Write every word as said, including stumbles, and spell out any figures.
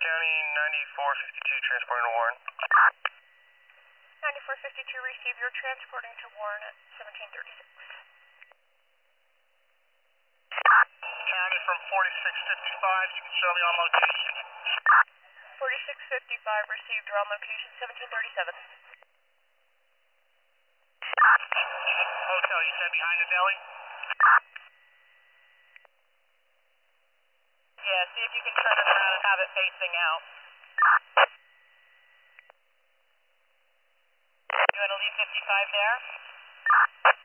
County ninety-four fifty-two transporting to Warren. ninety-four fifty-two, receive your transporting to Warren at seventeen thirty-six. County from forty-six fifty-five, you can show me on location. forty-six fifty-five, received, you're on location, seventeen thirty-seven. Hotel, you said behind the deli? Yeah, see if you can turn it around and have it facing out. You want to leave fifty-five there?